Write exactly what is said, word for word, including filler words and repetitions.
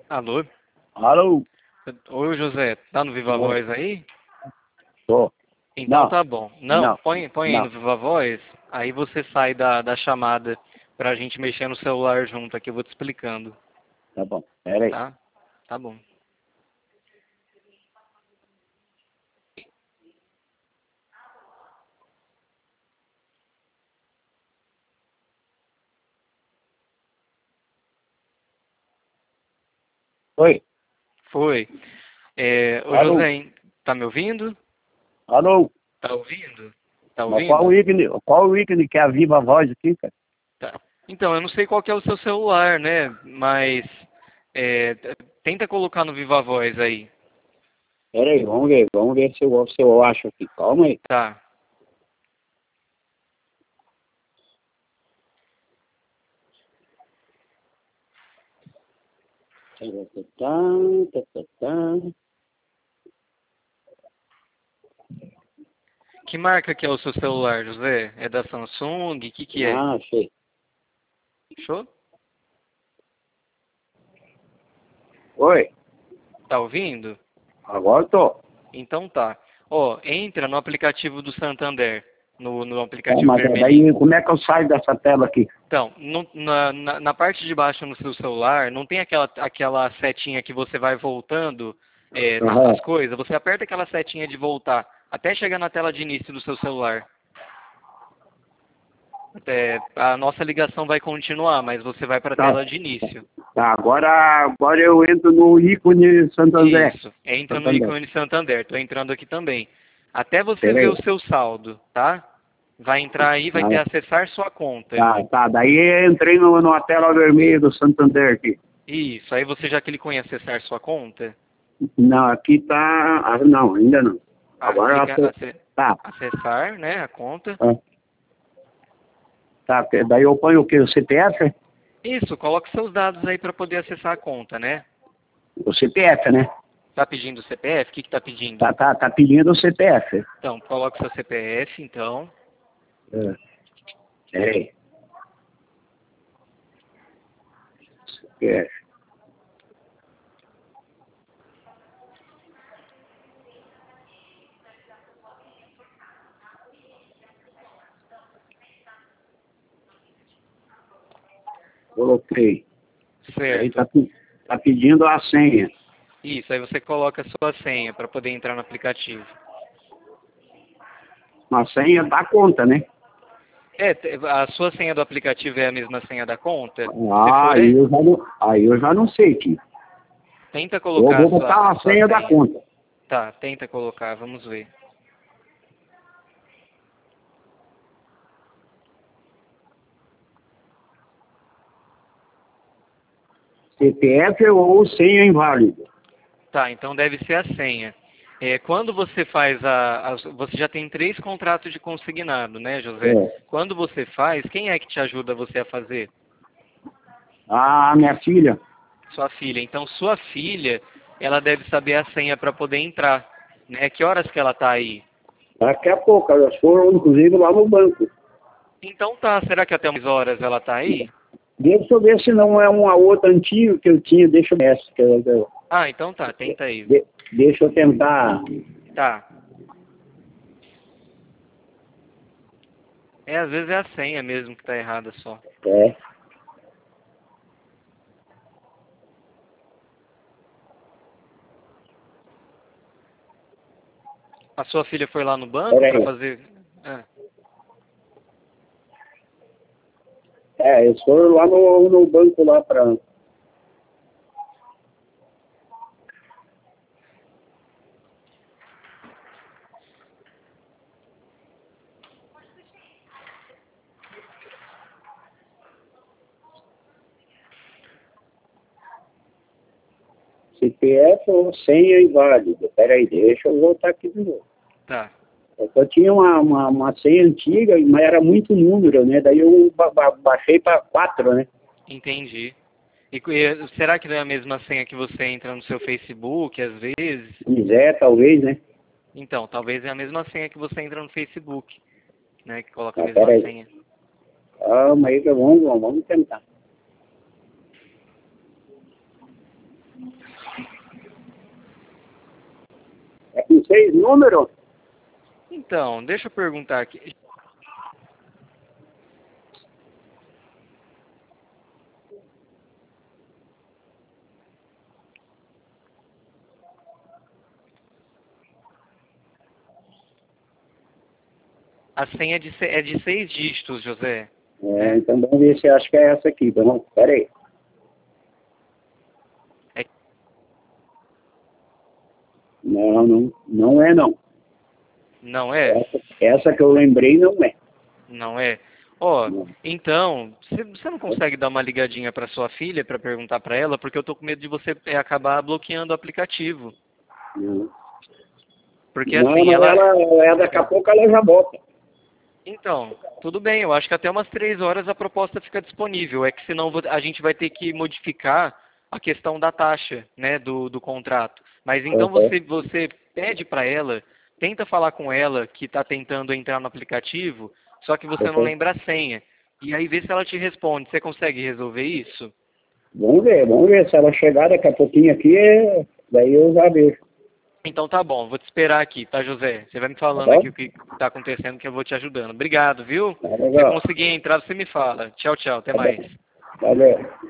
Alô? Alô? Oi, José, tá no Viva Oi. Voz aí? Tô. Então Não, tá bom. Não, não, põe, põe aí no não. Viva Voz, aí você sai da, da chamada pra gente mexer no celular junto aqui, eu vou te explicando, Tá bom. Pera aí. tá? Tá bom. Oi. Foi. É, ô Alô? José, hein, tá me ouvindo? Alô? Tá ouvindo? Tá Mas qual o ouvindo? ícone, qual o ícone que é a viva voz aqui, cara? Tá. Então, eu não sei qual que é o seu celular, né? Mas é, t- tenta colocar no Viva Voz aí. Pera aí, vamos ver. Vamos ver se eu, se eu acho aqui. Calma aí. Tá. Tá, tá, tá, tá, tá. Que marca que é o seu celular, José? É da Samsung? O que que é? Ah, achei. Show? Oi. Tá ouvindo? Agora tô. Então tá. Ó, entra no aplicativo do Santander, no, no Tá, aplicativo mas vermelhinho. daí como é que eu saio dessa tela aqui? Então, no- na, na, na parte de baixo no seu celular, não tem aquela, aquela setinha que você vai voltando é, na- Aham. nas coisas? Você aperta aquela setinha de voltar até chegar na tela de início do seu celular. É, a nossa ligação vai continuar, mas você vai para a Tá, tela de início. tá. Agora, agora eu entro no ícone Santander. Isso. Entra no Santander. ícone Santander. Estou entrando aqui também. Até você Pera ver aí. o seu saldo, tá? Vai entrar aí, vai ter Ah, acessar sua conta. tá, tá. Daí entrei no, numa tela vermelha do Santander aqui. Isso. Aí você já clicou em acessar sua conta? Não, aqui tá. Ah, não, ainda não. Ah, Agora clica ace- ace- tá. acessar, né, a conta. Ah, tá. Daí eu ponho o quê? O C P F? Isso. Coloque seus dados aí para poder acessar a conta, né? O C P F, né? Tá pedindo o C P F? O que que tá pedindo? Tá, tá, tá pedindo o C P F. Então, coloque seu C P F, então. É. Peraí. C P F. Coloquei. Aí Certo. tá, pe- tá pedindo a senha. Isso. Aí você coloca a sua senha para poder entrar no aplicativo. Uma senha da conta, né? É, te- a sua senha do aplicativo é a mesma senha da conta? Se Ah, for, aí é, eu já não, aí eu já não sei, tio. tenta Eu colocar a vou sua, botar a a sua senha da senha. conta. Tá, tenta colocar, vamos ver. C P F ou senha inválida. Tá, então deve ser a senha. É, quando você faz a, a- Você já tem três contratos de consignado, né, José? É. Quando você faz, quem é que te ajuda você a fazer? Ah, minha filha. Sua filha. Então, sua filha, ela deve saber a senha para poder entrar, né? Que horas que ela tá aí? Daqui a pouco, elas foram inclusive lá no banco. Então tá, será que até umas horas ela tá aí? Deixa eu ver se não é uma outra antiga que eu tinha. Deixa eu ver essa. Que eu, eu- Ah, então tá, tenta aí. de- deixa eu tentar. Tá. É, às vezes é a senha mesmo que tá errada só. É. A sua filha foi lá no banco Pera para aí. fazer. Ah, É, eles foram lá no, no banco lá para. C P F ou senha inválida. Pera aí, deixa eu voltar aqui de novo. tá, Eu só tinha uma, uma, uma senha antiga, mas era muito número, né? Daí eu ba ba baixei para quatro, né? entendi. E, co- e será que não é a mesma senha que você entra no seu Facebook às vezes? Pois é, talvez, né? Então, talvez é a mesma senha que você entra no Facebook, né? Que coloca a Ah, mesma pera aí. senha. Calma aí, que vamos, vamos tentar. número? Então, deixa eu perguntar aqui. A senha é de, se- é de seis dígitos, José. É, Né? então vamos ver se acho que é essa aqui. Então, pera aí. É- Não, não, não é não. Não é? Essa, essa que eu lembrei não é. Não é? Ó, Não. então, você você não consegue dar uma ligadinha para sua filha para perguntar para ela, porque eu tô com medo de você é, acabar bloqueando o aplicativo. Não, Porque não, assim, mas ela. ela, ela, daqui a pouco ela já volta. Então, tudo bem, eu acho que até umas três horas a proposta fica disponível. É que senão vo- a gente vai ter que modificar a questão da taxa, né, do, do contrato. Mas então Uhum. você, você pede para ela, tenta falar com ela que está tentando entrar no aplicativo, só que você não Uhum. lembra a senha. E aí vê se ela te responde. Você consegue resolver isso? Vamos ver, vamos ver. Se ela chegar daqui a pouquinho aqui, é- daí eu já vejo. Então tá bom, vou te esperar aqui, tá, José? Você vai me Tá falando bom? aqui o que está acontecendo que eu vou te ajudando. Obrigado, viu? Tá Se legal. conseguir entrar, você me fala. Tchau, tchau, até Tá mais. bom. Valeu.